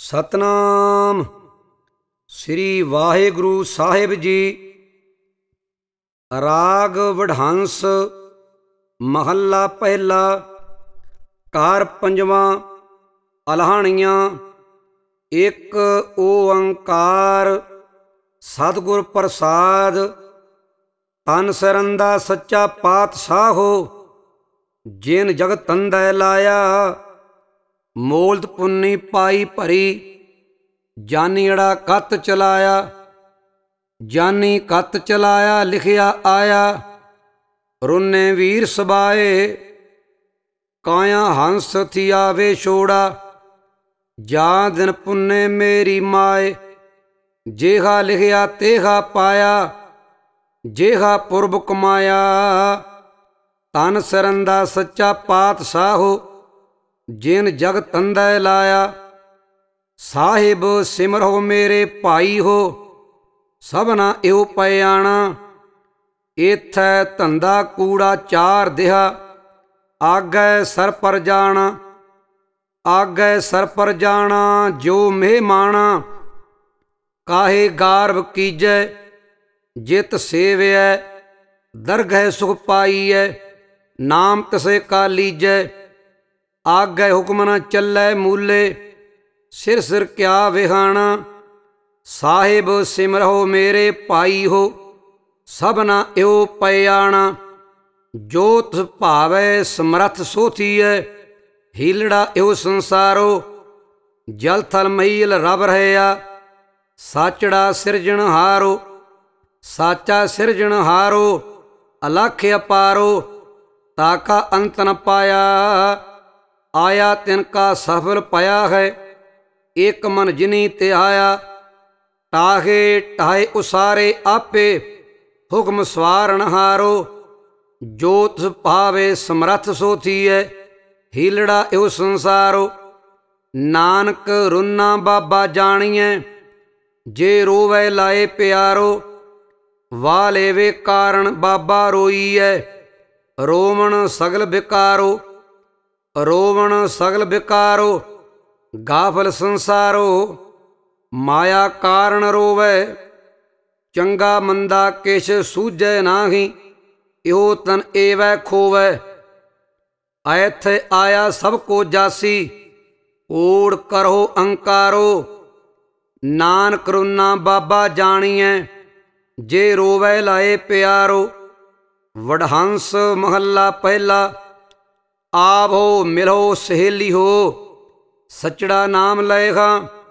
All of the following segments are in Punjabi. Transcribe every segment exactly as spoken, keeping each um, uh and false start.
ਸਤਨਾਮ ਸ੍ਰੀ ਵਾਹਿਗੁਰੂ ਸਾਹਿਬ ਜੀ। ਰਾਗ ਵਡਹੰਸ ਮਹੱਲਾ ਪਹਿਲਾ। ਘਰ ਪੰਜਵਾਂ। ਅਲਹਾਣੀਆਂ। ਇੱਕ ਓੰਕਾਰ ਸਤਿਗੁਰ ਪ੍ਰਸਾਦ। ਤਨ ਸਰੰਦਾ ਸੱਚਾ ਪਾਤਸ਼ਾਹੋ, ਜਿਨ ਜਗਤ ਤੰਦੈ ਲਾਇਆ। ਮੋਲਤ ਪੁੰਨੀ ਪਾਈ ਭਰੀ, ਜਾਨੀੜਾ ਕੱਤ ਚਲਾਇਆ। ਜਾਨੀ ਕੱਤ ਚਲਾਇਆ ਲਿਖਿਆ ਆਇਆ। ਰੁੰਨੇ ਵੀਰ ਸਬਾਏ, ਕਾਇਆ ਹੰਸ ਥਿਆਵੇ ਛੋੜਾ। ਜਾਂ ਦਿਨ ਪੁੰਨੇ ਮੇਰੀ ਮਾਏ, ਜੇਹਾ ਲਿਖਿਆ ਤੇਹਾ ਪਾਇਆ। ਜੇਹਾ ਪੁਰਬ ਕਮਾਇਆ। ਤਨ ਸਰੰਦਾ ਸੱਚਾ ਪਾਤਸ਼ਾਹੋ, ਜਿਨ ਜਗ ਤੰਦੈ ਲਾਇਆ। ਸਾਹਿਬ ਸਿਮਰੋ ਮੇਰੇ ਭਾਈ ਹੋ, ਸਭਨਾ ਇਹੋ ਪਇਆਣਾ। ਏਥੈ ਧੰਦਾ ਕੂੜਾ ਚਾਰ ਦਿਹਾ, ਆਗੈ ਸਰ ਪਰ ਜਾਣਾ। ਆਗੈ ਸਰ ਪਰ ਜਾਣਾ ਜੋ ਮਹਿਮਾਣਾ। ਕਾਹੇ ਗਾਰਬ ਕੀਜੈ, ਜਿਤ ਸੇਵਿਐ ਦਰਗਹਿ ਸੁਖ ਪਾਈਐ। ਨਾਮ ਤਿਸੈ ਕਾ ਲੀਜੈ, ਆਗੈ ਹੁਕਮ ਨ ਚੱਲੈ ਮੂਲੇ। ਸਿਰ ਸਿਰ ਕਿਆ ਵਿਹਾਣਾ। ਸਾਹਿਬ ਸਿਮਰੋ ਮੇਰੇ ਭਾਈ ਹੋ, ਸਭਨਾ ਇਹੋ ਪਇਆਣਾ। ਜੋ ਤਿਸ ਭਾਵੈ ਸਮਰੱਥ ਸੋ ਥੀਐ, ਹੀਲੜਾ ਇਹੋ ਸੰਸਾਰੋ। ਜਲ ਥਲ ਮਹੀਲ ਰਬ ਰਹਿਆ, ਸਾਚੜਾ ਸਿਰਜਣਹਾਰੋ। ਸਾਚਾ ਸਿਰਜਣਹਾਰੋ, ਅਲਖ ਅਪਾਰੋ। ਤਾਕਾ ਅੰਤ ਨ ਪਾਇਆ, ਆਇਆ ਤਿਨ ਕਾ ਸਫਲ ਪਾਇਆ ਹੈ। ਇੱਕ ਮਨ ਜਿਨੀ ਧਿਆਇਆ, ਟਾਹੇ ਟਾਹੇ ਉਸਾਰੇ ਆਪੇ। ਹੁਕਮ ਸਵਾਰਨਹਾਰੋ, ਜੋ ਤਿਸ ਭਾਵੇ ਸਮਰੱਥ ਸੋ ਥੀਐ, ਹੀਲੜਾ ਇਹੋ ਸੰਸਾਰੋ। ਨਾਨਕ ਰੁੰਨਾ ਬਾਬਾ ਜਾਣੀਐ, ਜੇ ਰੋਵੈ ਲਾਏ ਪਿਆਰੋ। ਵਾਹ ਲੇਵੇ ਕਾਰਨ ਬਾਬਾ ਰੋਈਐ, ਰੋਵਣ ਸਗਲ ਬਿਕਾਰੋ। ਰੋਵਣ ਸਗਲ ਬਿਕਾਰੋ, ਗਾਫਲ ਸੰਸਾਰੋ। ਮਾਇਆ ਕਾਰਨ ਰੋਵੈ, ਚੰਗਾ ਮੰਦਾ ਕਿਛ ਸੂਝੈ ਨਾਹੀ। ਇਹੋ ਤਨ ਏਵੈ ਖੋਵੈ, ਐਥੈ ਆਇਆ ਸਭ ਕੋ ਜਾਸੀ। ਓੜ ਕਰੋ ਅੰਕਾਰੋ, ਨਾਨਕ ਰੁੰਨਾ ਬਾਬਾ ਜਾਣੀਐ, ਜੇ ਰੋਵੈ ਲਾਏ ਪਿਆਰੋ। ਵਡਹੰਸ ਮਹੱਲਾ ਪਹਿਲਾ। ਆਵੋ ਮਿਲੋ ਸਹੇਲੀ ਹੋ, ਸਚੜਾ ਨਾਮ ਲਏਗਾ।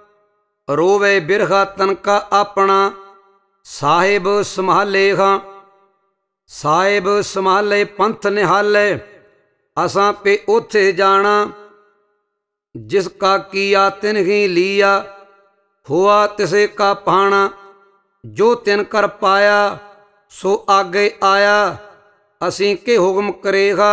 ਰੋਵੇ ਬਿਰਹਾ ਤਨਕਾ ਆਪਣਾ, ਸਾਹਿਬ ਸੰਭਾਲੇਗਾ। ਸਾਹਿਬ ਸੰਭਾਲੇ ਪੰਥ ਨਿਹਾਲੇ, ਅਸਾਂ ਪੇ ਉੱਥੇ ਜਾਣਾ। ਜਿਸ ਕਾ ਕੀਆ ਤਿਨ ਹੀ ਲੀਆ, ਹੋਆ ਤਿਸੇ ਕਾ ਪਾਣਾ। ਜੋ ਤਿਨ ਕਰ ਪਾਇਆ, ਸੋ ਆਗੇ ਆਇਆ। ਅਸੀਂ ਕੇ ਹੁਕਮ ਕਰੇਗਾ।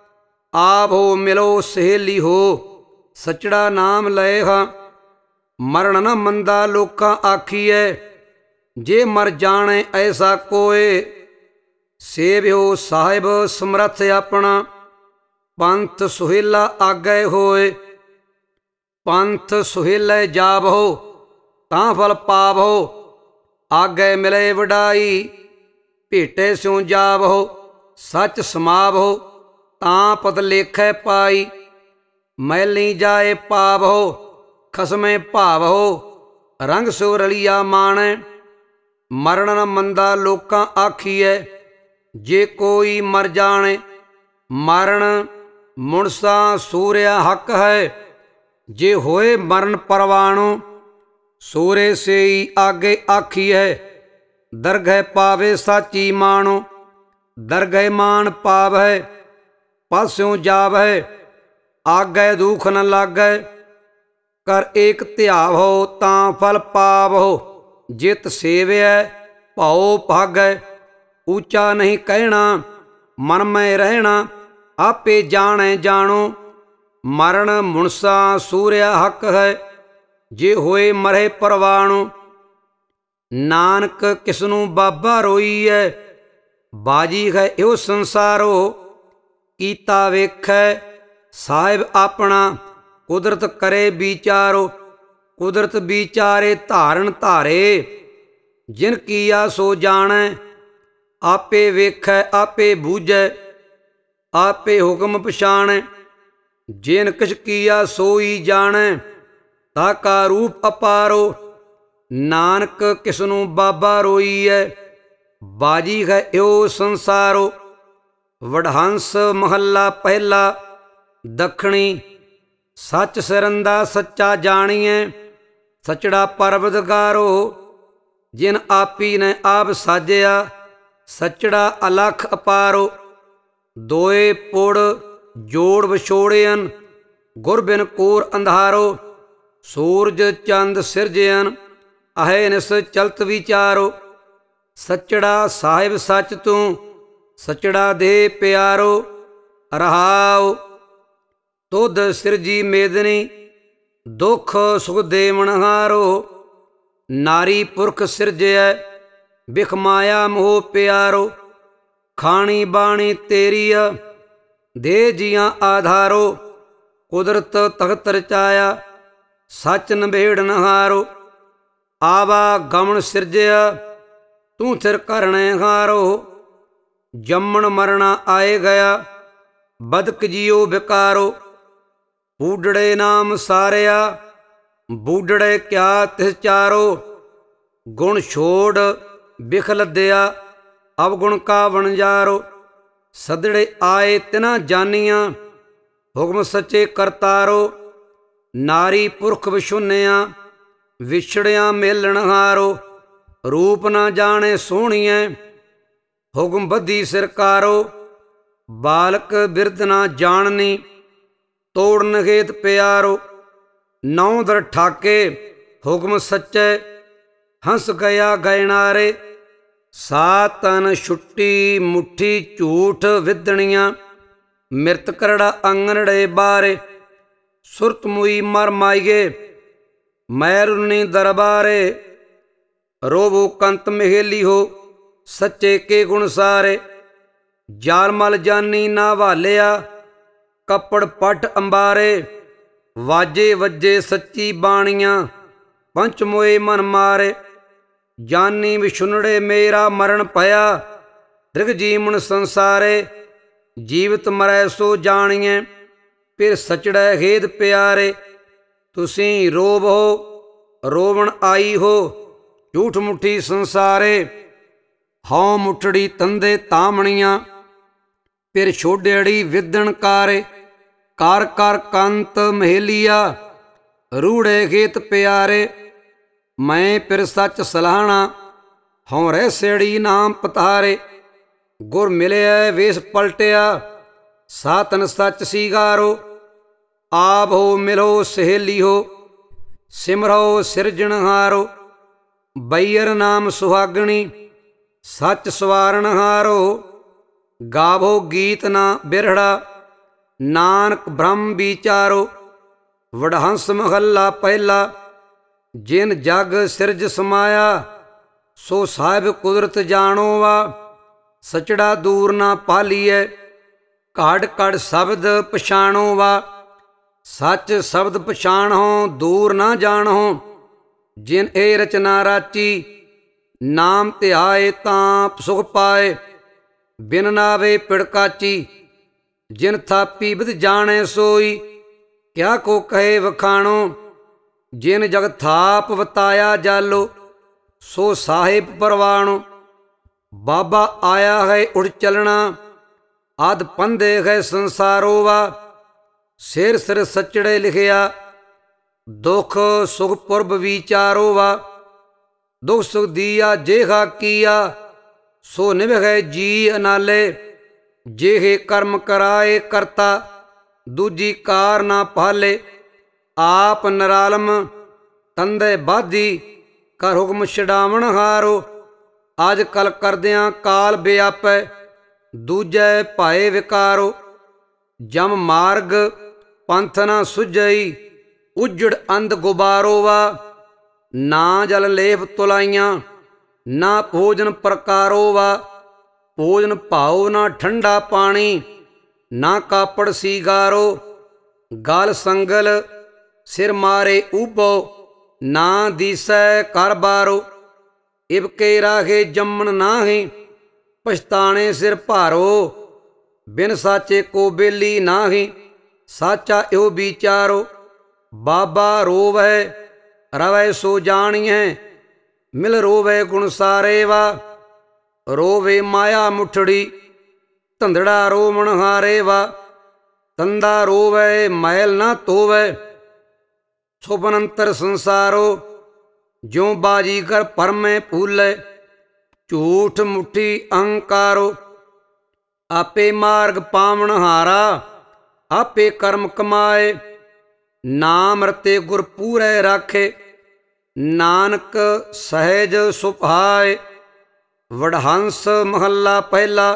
ਆਵੋ ਮਿਲੋ ਸਹੇਲੀ ਹੋ, ਸਚੜਾ ਨਾਮ ਲਏਗਾ। ਮਰਨ ਨ ਮੰਦਾ ਲੋਕਾਂ ਆਖੀਐ, ਜੇ ਮਰ ਜਾਣੇ ਐਸਾ ਕੋਏ। ਸੇਵਿਓ ਸਾਹਿਬ ਸਮਰੱਥ ਆਪਣਾ, ਪੰਥ ਸੁਹੇਲਾ ਆਗੇ ਹੋਏ। ਪੰਥ ਸੁਹੇਲੇ ਜਾਵੋ, ਤਾਂ ਫਲ ਪਾਵੋ। ਆਗੇ ਮਿਲੇ ਵਡਾਈ, ਭੇਟੇ ਸਿਉ ਜਾਵੋ। ਸੱਚ ਸਮਾਵੋ, ਤਾਂ ਪਤ ਲੇਖੈ ਪਾਈ। ਮੈਲੀ ਜਾਏ ਪਾਵੋ, ਖਸਮੇ ਭਾਵੋ। ਰੰਗ ਸਿਉ ਰਲੀਆ ਮਾਣੈ, ਮਰਨ ਨ ਮੰਦਾ ਲੋਕਾਂ ਆਖੀਐ। ਜੇ ਕੋਈ ਮਰ ਜਾਣੇ, ਮਰਨ ਮੁਨਸਾ ਸੂਰਿਆ ਹੱਕ ਹੈ। ਜੇ ਹੋਏ ਮਰਨ ਪਰਵਾਣੋ, ਸੂਰੇ ਸੇਈ ਆਗੇ ਆਖੀਐ। ਦਰਗਹਿ ਪਾਵੇ ਸਾਚੀ ਮਾਣੋ, ਦਰਗਹਿ ਮਾਨ ਪਾਵੈ। ਪਾਸਿਉ ਜਾਵੈ, ਆਗੈ ਦੁਖ ਨ ਲਾਗੈ। ਕਰ ਏਕ ਧਿਆਵੋ, ਤਾਂ ਫਲ ਪਾਵੋ। ਜਿਤ ਸੇਵਿਐ ਭਉ ਭਾਗੈ। ਉੱਚਾ ਨਹੀਂ ਕਹਿਣਾ, ਮਨ ਮੈਂ ਰਹਿਣਾ। ਆਪੇ ਜਾਣੈ ਜਾਣੋ, ਮਰਨ ਮੁਨਸਾ ਸੂਰਿਆ ਹੱਕ ਹੈ। ਜੇ ਹੋਏ ਮਰੇ ਪਰਵਾਣੋ, ਨਾਨਕ ਕਿਸਨੂੰ ਬਾਬਾ ਰੋਈਐ। ਬਾਜੀ ਹੈ ਇਹੋ ਸੰਸਾਰੋ, ਕੀਤਾ ਵੇਖੈ ਸਾਹਿਬ ਆਪਣਾ। ਕੁਦਰਤ ਕਰੇ ਵਿਚਾਰੋ, ਕੁਦਰਤ ਵਿਚਾਰੇ ਧਾਰਨ ਧਾਰੇ। ਜਿਨ ਕੀਆ ਸੋ ਜਾਣੈ, ਆਪੇ ਵੇਖੈ ਆਪੇ ਬੂਝੈ, ਆਪੇ ਹੁਕਮ ਪਛਾਣੈ। ਜਿਨ ਕਿਛ ਕੀਆ ਸੋਈ ਜਾਣੈ, ਤਾ ਕਾ ਰੂਪ ਅਪਾਰੋ। ਨਾਨਕ ਕਿਸਨੂੰ ਬਾਬਾ ਰੋਈਐ, ਬਾਜੀ ਹੈ ਇਉ ਸੰਸਾਰੋ। ਵਡਹੰਸ ਮਹੱਲਾ ਪਹਿਲਾ ਦੱਖਣੀ। ਸੱਚ ਸਿਰੰਦਾ ਸੱਚਾ ਜਾਣੀਐ, ਸਚੜਾ ਪਰਵਦਗਾਰੋ। ਜਿਨ ਆਪੀ ਨੇ ਆਪ ਸਾਜਿਆ, ਸਚੜਾ ਅਲਖ ਅਪਾਰੋ। ਦੋਏ ਪੁੜ ਜੋੜ ਵਿਛੋੜਿਅਨ, ਗੁਰ ਬਿਨ ਕੋਰ ਅੰਧਾਰੋ। ਸੂਰਜ ਚੰਦ ਸਿਰਜਿਅਨ, ਅਹੇ ਨਿਸ ਚਲਤ ਵਿਚਾਰੋ। ਸਚੜਾ ਸਾਹਿਬ ਸੱਚ ਤੂੰ, ਸਚੜਾ ਦੇ ਪਿਆਰੋ। ਰਹਾਉ ਤੁਧ ਸਿਰਜੀ ਮੇਦਨੀ, ਦੁਖ ਸੁਖ ਦੇਵਨਹਾਰੋ। ਨਾਰੀ ਪੁਰਖ ਸਿਰਜਿਐ, ਬਿਖ ਮਾਇਆ ਮੋਹ ਪਿਆਰੋ। ਖਾਣੀ ਬਾਣੀ ਤੇਰੀਆ, ਦੇ ਜੀਆਂ ਆਧਾਰੋ। ਕੁਦਰਤ ਤਖਤ ਰਚਾਇਆ, ਸੱਚ ਨਿਬੇੜਨਹਾਰੋ। ਆਵਾ ਗਮਨ ਸਿਰਜਿਆ, ਤੂੰ ਥਿਰ ਕਰਣੈ ਹਾਰੋ। ਜੰਮਣ ਮਰਣਾ ਆਏ ਗਿਆ, ਬਦਕ ਜੀਉ ਬਿਕਾਰੋ। ਬੂਢੜੇ ਨਾਮ ਸਾਰਿਆ, ਬੂਢੜੇ ਕਿਆ ਤਿਸ ਚਾਰੋ। ਗੁਣ ਛੋੜ ਬਿਖ ਲੱਦਿਆ, ਅਵਗੁਣ ਕਾ ਵਣਜਾਰੋ। ਸਦੜੇ ਆਏ ਤਿਨਾ ਜਾਨੀਆਂ, ਹੁਕਮ ਸੱਚੇ ਕਰਤਾਰੋ। ਨਾਰੀ ਪੁਰਖ ਵਿਛੁੰਨਿਆ, ਵਿਛੜਿਆਂ ਮੇਲਣਹਾਰੋ। ਰੂਪ ਨਾ ਜਾਣੇ ਸੋਹਣੀਐ, ਹੁਕਮ ਬੱਧੀ ਸਿਰਕਾਰੋ। ਬਾਲਕ ਬਿਰਧ ਨਾ ਜਾਣਨੀ, ਤੋੜਨ ਖੇਤ ਪਿਆਰੋ। ਨੌ ਦਰ ਠਾਕੇ ਹੁਕਮ ਸੱਚੈ, ਹੰਸ ਗਿਆ ਗਇਨਾਰੇ। ਸਾ ਤਨ ਛੁੱਟੀ ਮੁੱਠੀ ਝੂਠ ਵਿਦਣੀਆਂ, ਮਿਰਤ ਕਰੜਾ ਅੰਗਨੜੇ ਬਾਰੇ। ਸੁਰਤ ਮੁਈ ਮਰ ਮਾਈਏ, ਮੈਰੁਨੀ ਦਰਬਾਰੇ। ਰੋਵੋ ਕੰਤ ਮਹੇਲੀ ਹੋ, ਸੱਚੇ ਕੇ ਗੁਣ ਸਾਰੇ। ਜਾਲ ਮਲ ਜਾਨੀ ਨਾ ਵਾਲਿਆ, ਕੱਪੜ ਪੱਟ ਅੰਬਾਰੇ। ਵਾਜੇ ਵੱਜੇ ਸੱਚੀ ਬਾਣੀਆਂ, ਪੰਚ ਮੋਏ ਮਨ ਮਾਰੇ। ਜਾਨੀ ਵਿਛੁੰਨੜੇ ਮੇਰਾ ਮਰਨ ਭਇਆ, ਦ੍ਰਿਗ ਜੀਵਨ ਸੰਸਾਰੇ। ਜੀਵਤ ਮਰੈ ਸੋ ਜਾਣੀਐ, ਫਿਰ ਸਚੜੈ ਹੇਦ ਪਿਆਰੇ। ਤੁਸੀਂ ਰੋਵੋ ਰੋਵਣ ਆਈ ਹੋ, ਝੂਠ ਮੁੱਠੀ ਸੰਸਾਰੇ। ਹਉ ਮੁੱਠੜੀ ਤੰਦੇ ਤਾਮਣੀਆਂ, ਫਿਰ ਛੋਡੜੀ ਵਿਦਣ ਕਾਰੇ। ਕਰ ਕਰ ਕੰਤ ਮਹੇਲੀਆ, ਰੂੜੇ ਖੇਤ ਪਿਆਰੇ। ਮੈਂ ਫਿਰ ਸੱਚ ਸਲਾਹਣਾ, ਹਉ ਰਹਿ ਸੇੜੀ ਨਾਮ ਪਤਾਰੇ। ਗੁਰ ਮਿਲਿਆ ਵੇਸ ਪਲਟਿਆ, ਸਾਤਨ ਸੱਚ ਸੀਗਾਰੋ। ਆਪ ਹੋ ਮਿਲੋ ਸਹੇਲੀ ਹੋ, ਸਿਮਰੋ ਸਿਰਜਣਹਾਰੋ। ਬਈਰ ਨਾਮ ਸੁਹਾਗਣੀ, ਸੱਚ ਸਵਾਰਨਹਾਰੋ। ਗਾਵੋ ਗੀਤ ਨਾ ਬਿਰਹੜਾ, ਨਾਨਕ ਬ੍ਰਹਮ ਵਿਚਾਰੋ। ਵਡਹੰਸ ਮਹੱਲਾ ਪਹਿਲਾ। ਜਿਨ ਜਗ ਸਿਰਜ ਸਮਾਇਆ, ਸੋ ਸਾਹਿਬ ਕੁਦਰਤ ਜਾਣੋ ਵਾ। ਸਚੜਾ ਦੂਰ ਨਾ ਪਾਲੀਐ, ਘੜ ਘੜ ਸ਼ਬਦ ਪਛਾਣੋ ਵਾ। ਸੱਚ ਸ਼ਬਦ ਪਛਾਣੋ, ਦੂਰ ਨਾ ਜਾਣੋ। ਜਿਨ ਇਹ ਰਚਨਾ ਰਾਚੀ, ਨਾਮ ਧਿਆਏ ਤਾਂ ਸੁਖ ਪਾਏ। ਬਿਨ ਨਾਵੇ ਪਿੜਕਾਚੀ, ਜਿਨ ਥਾਪੀ ਬਿਧ ਜਾਣੈ ਸੋਈ। ਕਿਆ ਕੋ ਕਹੇ ਵਖਾਣੋ, ਜਿਨ ਜਗ ਥਾਪ ਵਤਾਇਆ ਜਾਲੋ। ਸੋ ਸਾਹਿਬ ਪਰਵਾਣੋ। ਬਾਬਾ ਆਇਆ ਹੈ ਉੜ ਚਲਣਾ, ਆਦ ਪੰਦੇ ਹੈ ਸੰਸਾਰੋ ਵਾ। ਸਿਰ ਸਿਰ ਸਚੜੇ ਲਿਖਿਆ, ਦੁਖ ਸੁਖ ਪੁਰਬ ਵਿਚਾਰੋ ਵਾ। ਦੁਖ ਸੁਖ ਦੀਆ ਜੇਹਾ ਕੀਆ, ਸੋ ਨਿਭੈ ਜੀ ਅਨਾਲੇ। ਜਿਹੇ ਕਰਮ ਕਰਾਏ ਕਰਤਾ, ਦੂਜੀ ਕਾਰ ਨਾ ਪਾਲੇ। ਆਪ ਨਿਰਾਲਮ ਤੰਦੇ ਬਾਧੀ, ਕਰ ਹੁਕਮ ਛਡਾਵਣ ਹਾਰੋ। ਅੱਜ ਕਲ ਕਰਦਿਆਂ ਕਾਲ ਵਿਆਪੈ, ਦੂਜੈ ਭਾਏ ਵਿਕਾਰੋ। ਜਮ ਮਾਰਗ ਪੰਥ ਨਾ ਸੁਝਈ, ਉਜੜ ਅੰਧ ਗੁਬਾਰੋ ਵਾ। ਨਾ ਜਲ ਲੇਪ ਤੁਲਾਈਆਂ, ਨਾ ਭੋਜਨ ਪ੍ਰਕਾਰੋ ਵਾ। ਭੋਜਨ ਭਾਉ ਨਾ ਠੰਡਾ ਪਾਣੀ, ਨਾ ਕਾਪੜ ਸੀਗਾਰੋ। ਗਲ ਸੰਗਲ ਸਿਰ ਮਾਰੇ ਊਬੋ, ਨਾ ਦੀਸੈ ਕਰ ਬਾਰੋ। ਇਬਕੇ ਰਾਖੇ ਜੰਮਣ ਨਾਹੀਂ, ਪਛਤਾਣੇ ਸਿਰ ਭਾਰੋ। ਬਿਨ ਸਾਚੇ ਕੋ ਬੇਲੀ ਨਾਹੀਂ, ਸਾਚਾ ਇਉ ਵਿਚਾਰੋ। ਬਾਬਾ ਰੋਵੈ ਰਵੈ ਸੋ ਜਾਣੀਐ, ਮਿਲ ਰੋਵੈ ਗੁਣ ਸਾਰੇ ਵਾ। ਰੋਵੇ ਮਾਇਆ ਮੁਠੜੀ, ਧੰਦੜਾ ਰੋਵਣ ਹਾਰੇ ਵਾ। ਤੰਦਾ ਰੋਵੈ ਮੈਲ ਨਾ ਧੋਵੈ, ਸੁਪਨ ਅੰਤਰ ਸੰਸਾਰੋ। ਜਿਉ ਬਾਜੀਗਰ ਭਰਮੈ ਭੂਲੈ, ਝੂਠ ਮੁੱਠੀ ਅਹੰਕਾਰੋ। ਆਪੇ ਮਾਰਗ ਪਾਵਨ ਹਾਰਾ, ਆਪੇ ਕਰਮ ਕਮਾਏ। ਨਾਮ ਰਤੇ ਗੁਰ ਪੂਰੈ ਰਾਖੇ, ਨਾਨਕ ਸਹਿਜ ਸੁਭਾਏ। ਵਡਹੰਸ ਮਹੱਲਾ ਪਹਿਲਾ।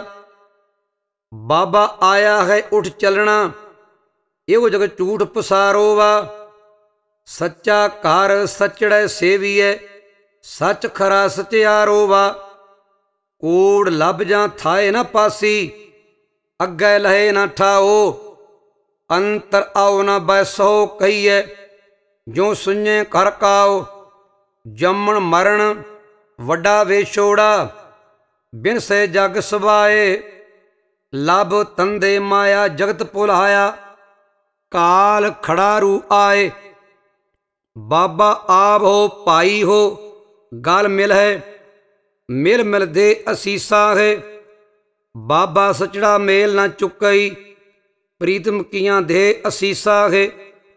ਬਾਬਾ ਆਇਆ ਹੈ ਉਠ ਚੱਲਣਾ, ਇਹੋ ਜਗ ਝੂਠ ਪਸਾਰੋ ਵਾ। ਸੱਚਾ ਘਰ ਸਚੜੈ ਸੇਵੀਐ, ਸੱਚ ਖਰਾ ਸਚਿਆਰੋ ਵਾ। ਕੂੜ ਲੱਭ ਜਾਂ ਥਾਏ ਨਾ ਪਾਸੀ, ਅੱਗੇ ਲਹੇ ਨਾ ਠਾਓ। ਅੰਤਰ ਆਓ ਨਾ ਬੈਸੋ ਕਹੀਐ, ਜੋ ਸੁਣੇ ਕਰ ਕਾਓ। ਜੰਮਣ ਮਰਨ ਵੱਡਾ ਵੇਛੋੜਾ, ਬਿਨ ਸੇ ਜਗ ਸਵਾਏ। ਲੱਭ ਤੰਦੇ ਮਾਇਆ ਜਗਤ ਭੁਲਾਇਆ, ਕਾਲ ਖੜਾਰੂ ਆਏ। ਬਾਬਾ ਆਪ ਹੋ ਭਾਈ ਹੋ, ਗਲ ਮਿਲ ਹੈ, ਮਿਲ ਮਿਲ ਦੇ ਅਸੀਸਾ ਹੈ। ਬਾਬਾ ਸਚੜਾ ਮੇਲ ਨਾ ਚੁੱਕਈ, ਪ੍ਰੀਤਮ ਕੀਆਂ ਦੇ ਅਸੀਸਾ ਹੈ।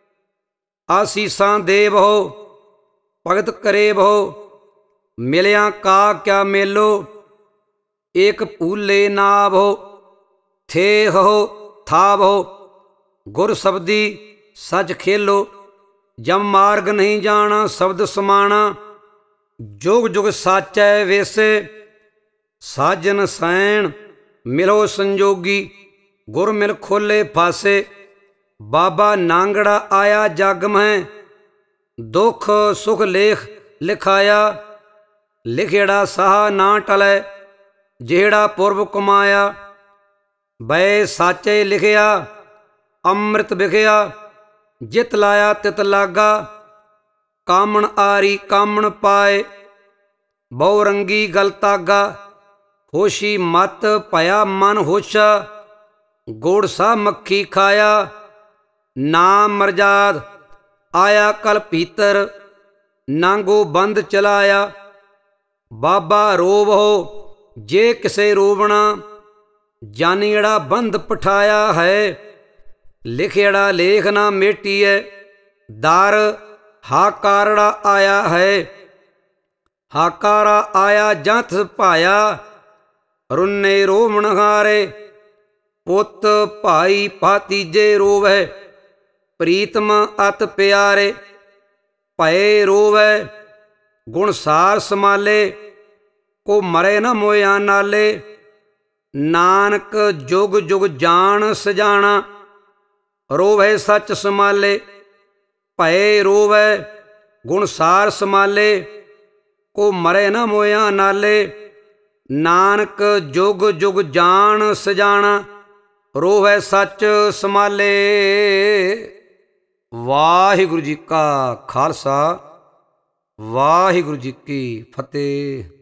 ਆਸੀਸਾਂ ਦੇ ਬਹੁ ਭਗਤ ਕਰੇ ਬਹੁ, ਮਿਲਿਆ ਕਾ ਕਿਆ ਮੇਲੋ। ਏਕ ਭੂਲੇ ਨਾ ਭੋ, ਥੇ ਹੋ ਥਾ ਭੋ। ਗੁਰ ਸਬਦੀ ਸੱਚ ਖੇਲੋ, ਜਮ ਮਾਰਗ ਨਹੀਂ ਜਾਣਾ ਸ਼ਬਦ ਸਮਾਣਾ। ਜੁਗ ਜੁਗ ਸਾਚੈ ਵੇਸੇ, ਸਾਜਨ ਸੈਣ ਮਿਲੋ ਸੰਜੋਗੀ। ਗੁਰ ਮਿਲ ਖੋਲੇ ਫਾਸੇ, ਬਾਬਾ ਨਾਂਗੜਾ ਆਇਆ ਜਗ ਮਹਿ। ਦੁੱਖ ਸੁਖ ਲੇਖ ਲਿਖਾਇਆ, ਲਿਖੇੜਾ ਸਾਹ ਨਾ ਟਲੈ। ਜਿਹੜਾ ਪੁਰਬ ਕਮਾਇਆ, ਬੈ ਸਾਚੇ ਲਿਖਿਆ। ਅੰਮ੍ਰਿਤ ਵਿਖਿਆ, ਜਿਤ ਲਾਇਆ ਤਿਤ ਲਾਗਾ। ਕਾਮਣ ਆਰੀ ਕਾਮਣ ਪਾਏ, ਬਹੁ ਰੰਗੀ ਗਲ ਤਾਗਾ। ਹੋਸ਼ੀ ਮਤ ਭਇਆ ਮਨ ਹੋਸ਼ਾ, ਗੋੜ ਸਾ ਮੱਖੀ ਖਾਇਆ। ਨਾਮ ਮਰਜਾਦ ਆਇਆ ਕਲ ਭੀਤਰ, ਨਾਂਗੋ ਬੰਦ ਚਲਾਇਆ। ਬਾਬਾ ਰੋਵਹੁ ਜੇ ਕਿਸੇ ਰੋਵਣਾ, ਜਾਨੀੜਾ ਬੰਦ ਪਠਾਇਆ ਹੈ। ਲਿਖਿੜਾ ਲੇਖ ਨਾ ਮੇਟੀਐ, ਦਰ ਹਾਕਾਰੜਾ ਆਇਆ ਹੈ। ਹਾਕਾਰਾ ਆਇਆ ਜੰਥ ਭਾਇਆ, ਰੁੰਨੇ ਰੋਵਣ ਹਾਰੇ। ਪੁੱਤ ਭਾਈ ਭਾਤੀਜੇ ਰੋਵੈ, ਪ੍ਰੀਤਮ ਅਤ ਪਿਆਰੇ। ਭਏ ਰੋਵੈ ਗੁਣ ਸਾਰ ਸਮਾਲੇ, ਕੋ ਮਰੇ ਨਾ ਮੋਇਆ ਨਾਲੇ। ਨਾਨਕ ਜੁਗ ਜੁਗ ਜਾਣ ਸਜਾਣਾ, ਰੋਵੈ ਸੱਚ ਸਮਾਲੇ। ਭਏ ਰੋਵੈ ਗੁਣ ਸਾਰ ਸਮਾਲੇ, ਕੋ ਮਰੇ ਨਾ ਮੋਇਆ ਨਾਲੇ। ਨਾਨਕ ਜੁਗ ਜੁਗ ਜਾਣ ਸਜਾਣਾ, ਰੋਵੈ ਸੱਚ ਸਮਾਲੇ। ਵਾਹਿਗੁਰੂ ਜੀ ਕਾ ਖਾਲਸਾ, ਵਾਹਿਗੁਰੂ ਜੀ ਕੀ ਫਤਿਹ।